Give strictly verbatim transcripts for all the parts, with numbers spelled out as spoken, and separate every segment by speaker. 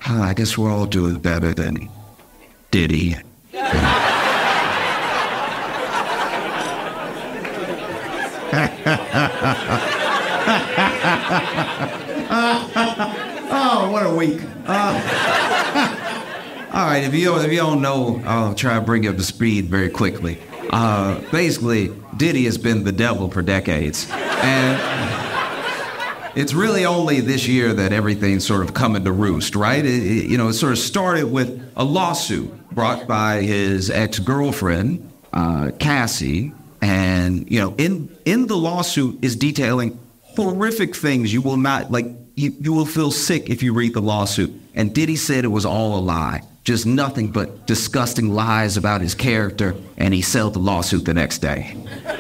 Speaker 1: huh, I guess we're all doing better than Diddy. Oh, what a week. Uh, all right, if you, if you don't know, I'll try to bring you up to speed very quickly. Uh, basically, Diddy has been the devil for decades. And it's really only this year that everything's sort of coming to roost, right? It, it, you know, it sort of started with a lawsuit brought by his ex-girlfriend, uh, Cassie. And, you know, in, in the lawsuit is detailing horrific things you will not, like, you, you will feel sick if you read the lawsuit. And Diddy said it was all a lie. Just nothing but disgusting lies about his character, and he settled the lawsuit the next day.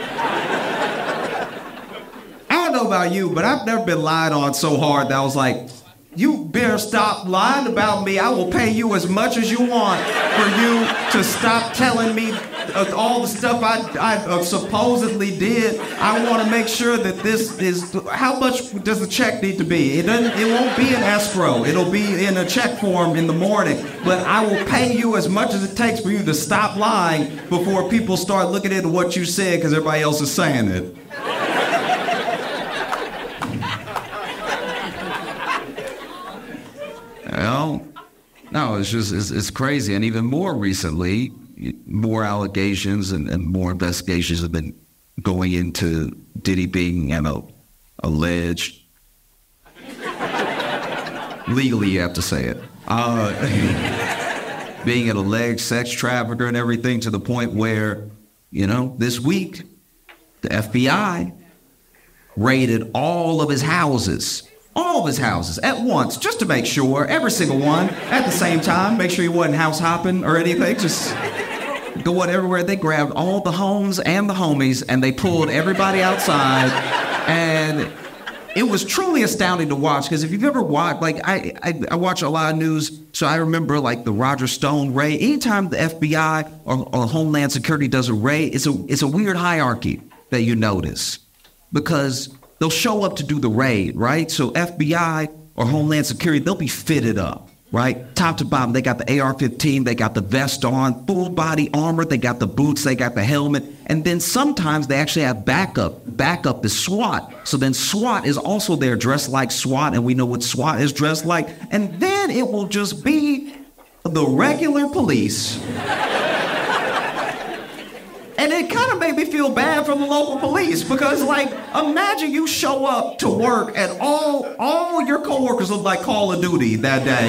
Speaker 1: I don't know about you, but I've never been lied on so hard that I was like, you better stop lying about me. I will pay you as much as you want for you to stop telling me uh, all the stuff I, I uh, supposedly did. I want to make sure that this is, how much does the check need to be? It doesn't, it won't be in escrow. It'll be in a check form in the morning. But I will pay you as much as it takes for you to stop lying before people start looking into what you said because everybody else is saying it. Well, no, it's just, it's, it's crazy. And even more recently, more allegations and, and more investigations have been going into Diddy being an you know, alleged, legally you have to say it, uh, being an alleged sex trafficker and everything to the point where, you know, this week, the F B I raided all of his houses. All of his houses at once, just to make sure, every single one, at the same time, make sure he wasn't house hopping or anything, just going everywhere. They grabbed all the homes and the homies, and they pulled everybody outside, and it was truly astounding to watch, because if you've ever watched, like, I, I, I watch a lot of news, so I remember, like, the Roger Stone raid. Anytime the F B I or, or Homeland Security does a raid, it's a, it's a weird hierarchy that you notice, because they'll show up to do the raid, right? So F B I or Homeland Security, they'll be fitted up, right? Top to bottom, they got the A R fifteen, they got the vest on, full body armor, they got the boots, they got the helmet. And then sometimes they actually have backup. Backup is SWAT. So then SWAT is also there dressed like SWAT, and we know what SWAT is dressed like. And then it will just be the regular police. And it kind of made me feel bad for the local police because, like, imagine you show up to work and all all your coworkers look like Call of Duty that day.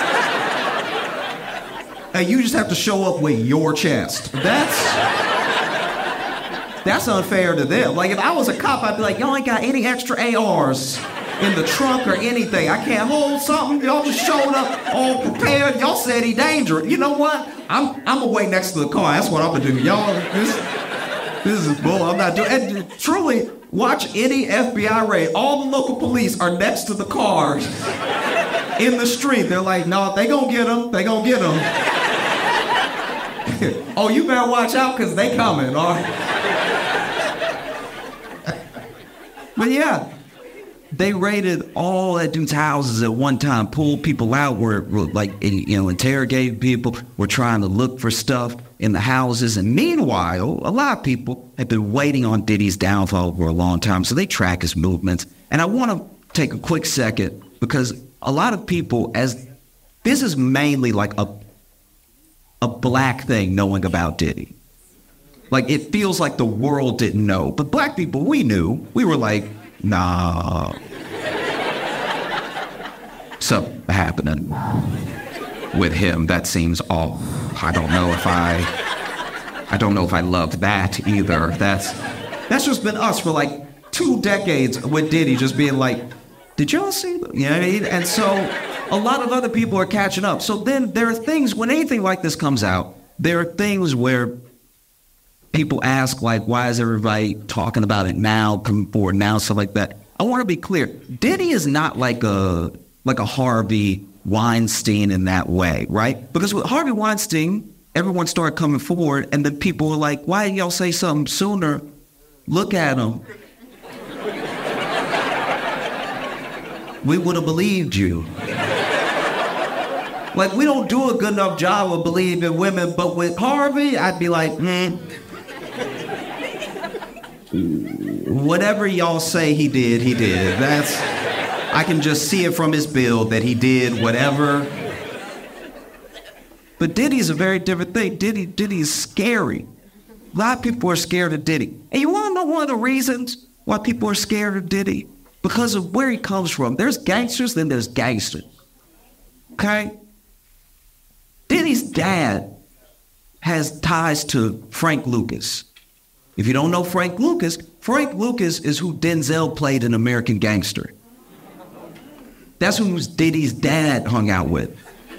Speaker 1: And you just have to show up with your chest. That's that's unfair to them. Like, if I was a cop, I'd be like, y'all ain't got any extra A Rs in the trunk or anything. I can't hold something. Y'all just showed up all prepared. Y'all said he dangerous. You know what? I'm I'm gonna wait next to the car. That's what I'm gonna do. Y'all, this this is bull. I'm not doing. And truly, watch any F B I raid. All the local police are next to the cars in the street. They're like, no, they gonna get him. They gonna get him. Oh, you better watch out because they coming. All right. But yeah. They raided all that dude's houses at one time, pulled people out, were, were like, you know, interrogating people, were trying to look for stuff in the houses. And meanwhile, a lot of people have been waiting on Diddy's downfall for a long time, so they track his movements. And I want to take a quick second because a lot of people, as this is mainly like a a black thing knowing about Diddy. Like, it feels like the world didn't know, but black people, we knew. We were like, nah. Something happening with him that seems off. I don't know if I I don't know if I love that either. That's that's just been us for like two decades with Diddy just being like, did y'all see that? You know what I mean? And so a lot of other people are catching up. So then there are things, when anything like this comes out, there are things where people ask, like, why is everybody talking about it now, coming forward now, stuff like that. I want to be clear. Diddy is not like a like a Harvey Weinstein in that way, right? Because with Harvey Weinstein, everyone started coming forward, and then people were like, why didn't y'all say something sooner? Look at him. We would have believed you. Like, we don't do a good enough job of believing women, but with Harvey, I'd be like, hmm. Whatever y'all say he did, he did. That's, I can just see it from his build that he did whatever. But Diddy's a very different thing. Diddy, Diddy's scary. A lot of people are scared of Diddy. And you want to know one of the reasons why people are scared of Diddy? Because of where he comes from. There's gangsters, then there's gangsters. Okay? Diddy's dad has ties to Frank Lucas. If you don't know Frank Lucas, Frank Lucas is who Denzel played in American Gangster. That's who Diddy's dad hung out with.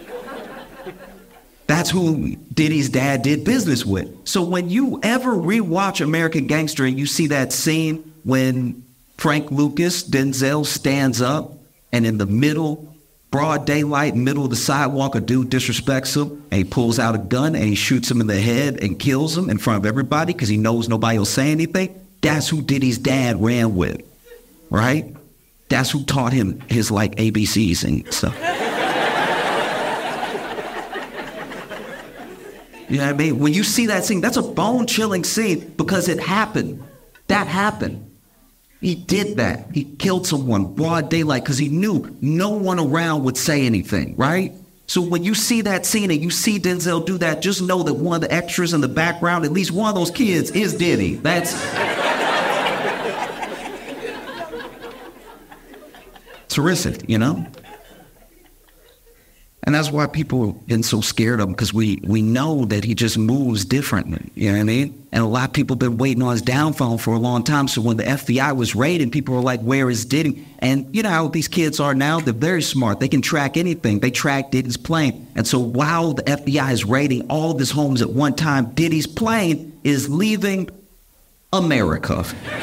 Speaker 1: That's who Diddy's dad did business with. So when you ever rewatch American Gangster and you see that scene when Frank Lucas, Denzel, stands up and in the middle, broad daylight, middle of the sidewalk, a dude disrespects him and he pulls out a gun and he shoots him in the head and kills him in front of everybody because he knows nobody will say anything. That's who Diddy's dad ran with, right? That's who taught him his, like, A B Cs and stuff. You know what I mean? When you see that scene, that's a bone-chilling scene because it happened. That happened. He did that. He killed someone broad daylight because he knew no one around would say anything, right? So when you see that scene and you see Denzel do that, just know that one of the extras in the background, at least one of those kids, is Diddy. That's... terrific, you know? And that's why people are getting so scared of him, because we, we know that he just moves differently, you know what I mean? And a lot of people have been waiting on his downfall for a long time. So when the F B I was raiding, people were like, where is Diddy? And you know how these kids are now? They're very smart. They can track anything. They track Diddy's plane. And so while the F B I is raiding all of his homes at one time, Diddy's plane is leaving America.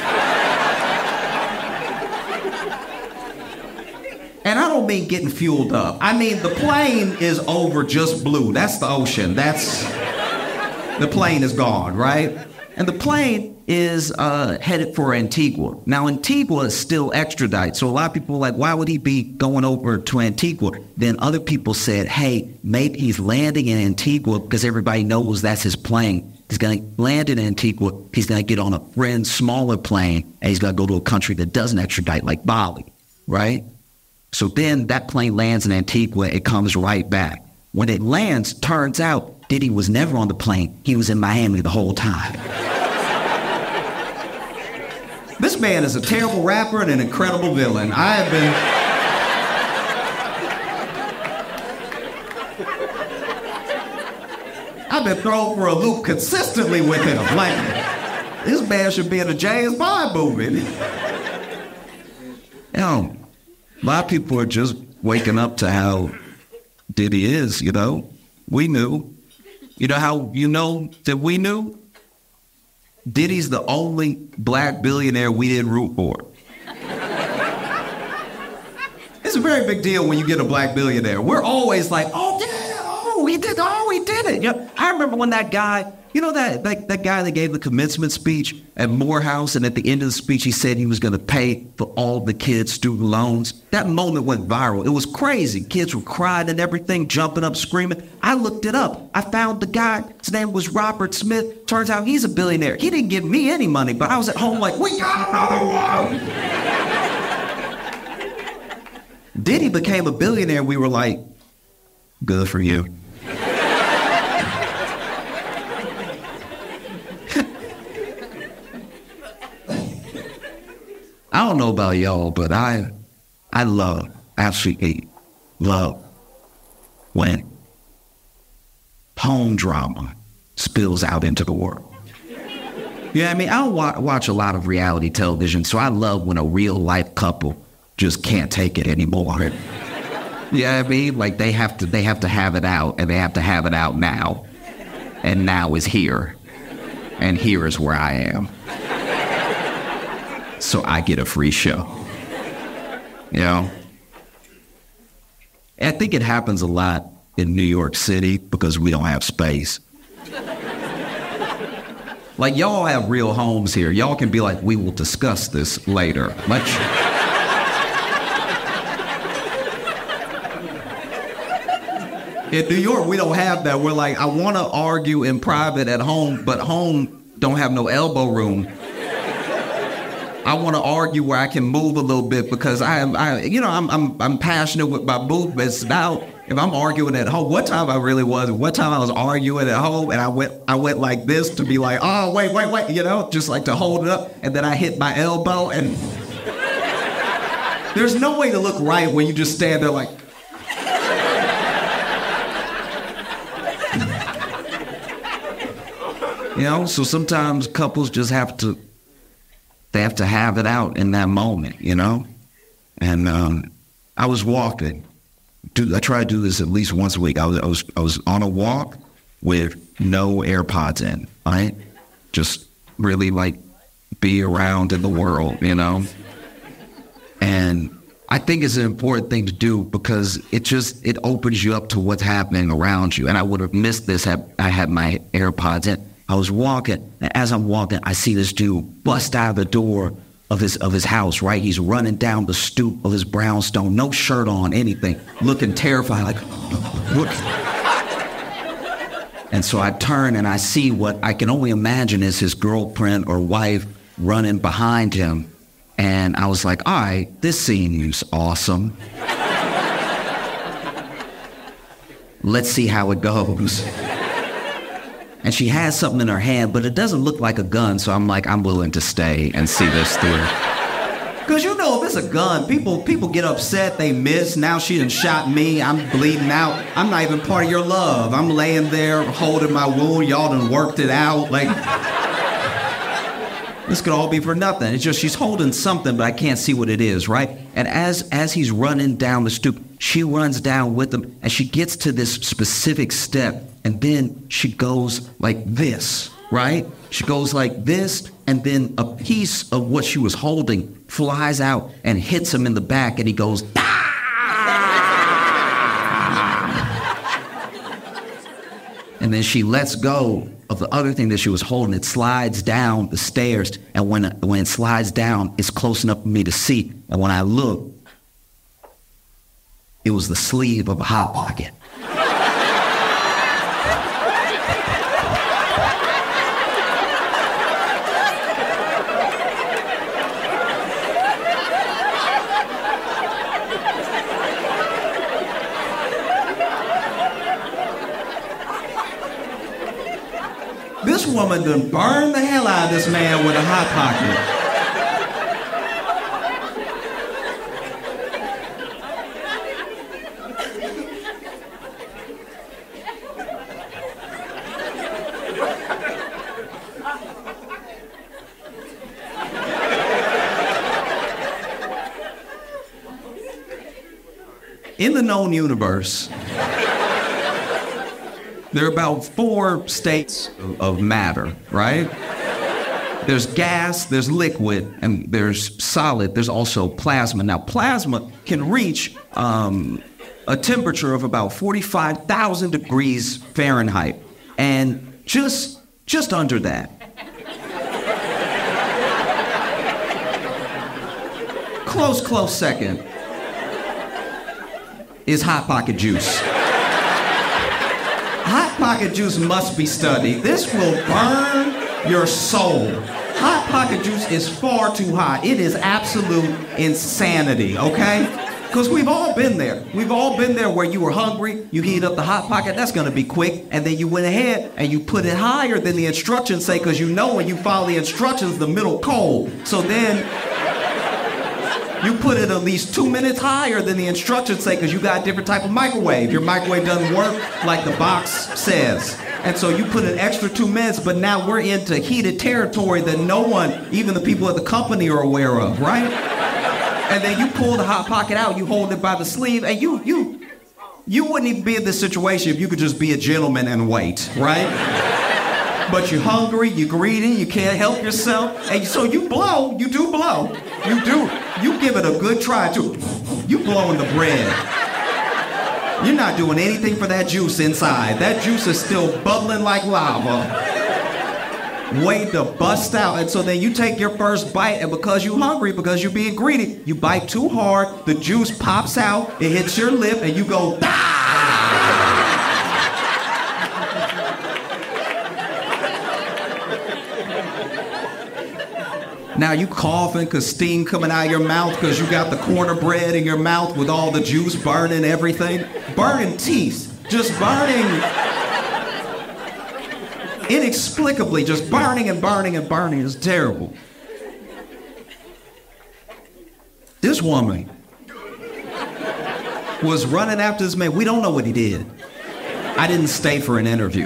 Speaker 1: And I don't mean getting fueled up. I mean, the plane is over just blue. That's the ocean. That's, the plane is gone, right? And the plane is uh, headed for Antigua. Now, Antigua is still extradite. So a lot of people are like, why would he be going over to Antigua? Then other people said, hey, maybe he's landing in Antigua because everybody knows that's his plane. He's going to land in Antigua. He's going to get on a friend's smaller plane, and he's going to go to a country that doesn't extradite, like Bali, right? So then that plane lands in Antigua, it comes right back. When it lands, turns out Diddy was never on the plane. He was in Miami the whole time. This man is a terrible rapper and an incredible villain. I have been... I've been thrown for a loop consistently with him. Like, this man should be in a James Bond movie. You know, a lot of people are just waking up to how Diddy is, you know? We knew. You know how you know that we knew? Diddy's the only black billionaire we didn't root for. It's a very big deal when you get a black billionaire. We're always like, oh, yeah, oh, we did, oh, we did it. You know, I remember when that guy, you know that, that that guy that gave the commencement speech at Morehouse, and at the end of the speech, he said he was going to pay for all the kids' student loans. That moment went viral. It was crazy. Kids were crying and everything, jumping up, screaming. I looked it up. I found the guy. His name was Robert Smith. Turns out he's a billionaire. He didn't give me any money, but I was at home like, we got another one. Diddy became a billionaire. We were like, good for you. I don't know about y'all, but I, I love, absolutely love when home drama spills out into the world. You know what I mean? I don't wa- watch a lot of reality television, so I love when a real life couple just can't take it anymore. You know what I mean? Like they have to, they have to have it out, and they have to have it out now. And now is here. And here is where I am. So I get a free show. You know? I think it happens a lot in New York City because we don't have space. Like, y'all have real homes here. Y'all can be like, we will discuss this later. Let's... In New York, we don't have that. We're like, I want to argue in private at home, but home don't have no elbow room. I want to argue where I can move a little bit because I am, I, you know, I'm, I'm, I'm passionate with my movements. Now, if I'm arguing at home, what time I really was, what time I was arguing at home, and I went, I went like this to be like, oh, wait, wait, wait, you know, just like to hold it up, and then I hit my elbow, and there's no way to look right when you just stand there like. You know, so sometimes couples just have to, they have to have it out in that moment, you know? And um, I was walking. Dude, I try to do this at least once a week. I was, I was I was on a walk with no AirPods in, right? Just really like be around in the world, you know? And I think it's an important thing to do because it just, it opens you up to what's happening around you. And I would have missed this had I had my AirPods in. I was walking, and as I'm walking, I see this dude bust out of the door of his of his house, right? He's running down the stoop of his brownstone, no shirt on, anything, looking terrified, like, what? And so I turn and I see what I can only imagine is his girlfriend or wife running behind him. And I was like, all right, this seems awesome. Let's see how it goes. And she has something in her hand, but it doesn't look like a gun, so I'm like, I'm willing to stay and see this through. Because you know, if it's a gun, people people get upset, they miss. Now she done shot me, I'm bleeding out. I'm not even part of your love. I'm laying there holding my wound, y'all done worked it out. Like, this could all be for nothing. It's just she's holding something, but I can't see what it is, right? And as as he's running down the stoop, she runs down with him, and she gets to this specific step, and then she goes like this, right? She goes like this, and then a piece of what she was holding flies out and hits him in the back, and he goes, and then she lets go of the other thing that she was holding. It slides down the stairs, and when it, when it slides down, it's close enough for me to see. And when I look, it was the sleeve of a Hot Pocket. This woman done burned the hell out of this man with a Hot Pocket. In the known universe, there are about four states of matter, right? There's gas, there's liquid, and there's solid. There's also plasma. Now, plasma can reach um, a temperature of about forty-five thousand degrees Fahrenheit, and just just under that. Close, close second is Hot Pocket juice. Hot Pocket juice must be studied. This will burn your soul. Hot Pocket juice is far too hot. It is absolute insanity, okay? Because we've all been there. We've all been there where you were hungry, you heat up the Hot Pocket, that's gonna be quick, and then you went ahead and you put it higher than the instructions say, because you know when you follow the instructions, the middle cold. So then, you put it at least two minutes higher than the instructions say because you got a different type of microwave. Your microwave doesn't work like the box says. And so you put an extra two minutes, but now we're into heated territory that no one, even the people at the company, are aware of, right? And then you pull the Hot Pocket out, you hold it by the sleeve, and you, you, you wouldn't even be in this situation if you could just be a gentleman and wait, right? But you're hungry, you're greedy, you can't help yourself, and so you blow, you do blow. You do. You give it a good try, too. You blowing the bread. You're not doing anything for that juice inside. That juice is still bubbling like lava. Wait to bust out. And so then you take your first bite, and because you're hungry, because you're being greedy, you bite too hard, the juice pops out, it hits your lip, and you go, ah! Now you coughing because steam coming out of your mouth because you got the corner bread in your mouth with all the juice burning everything. Burning teeth. Just burning. Inexplicably, just burning and burning and burning. It's terrible. This woman was running after this man. We don't know what he did. I didn't stay for an interview.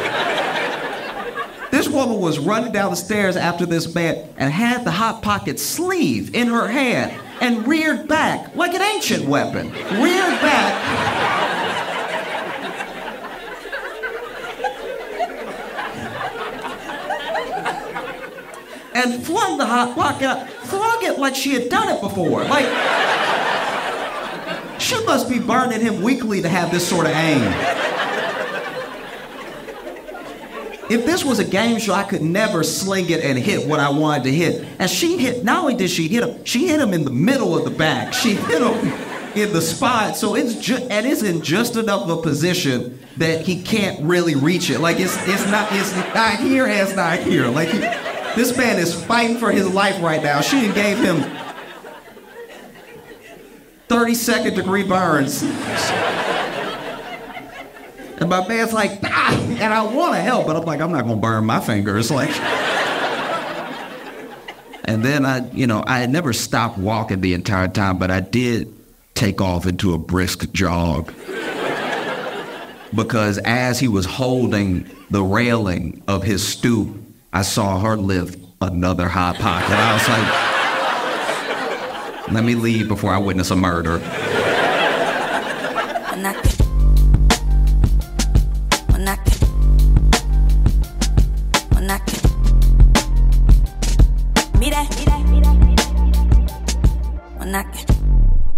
Speaker 1: This woman was running down the stairs after this man and had the Hot Pocket sleeve in her hand and reared back like an ancient weapon. Reared back. And flung the Hot Pocket out. Flung it like she had done it before. Like, she must be burning him weekly to have this sort of aim. If this was a game show, I could never sling it and hit what I wanted to hit. And she hit, not only did she hit him, she hit him in the middle of the back. She hit him in the spot, so it's just, and it's in just enough of a position that he can't really reach it. Like, it's it's not, it's not here, and it's not here. Like, he, this man is fighting for his life right now. She gave him thirty-second degree burns. And my man's like, ah, and I want to help, but I'm like, I'm not going to burn my fingers. Like, and then I, you know, I had never stopped walking the entire time, but I did take off into a brisk jog. Because as he was holding the railing of his stoop, I saw her lift another Hot Pocket. I was like, let me leave before I witness a murder.
Speaker 2: Mira, mira, mira, mira, mira.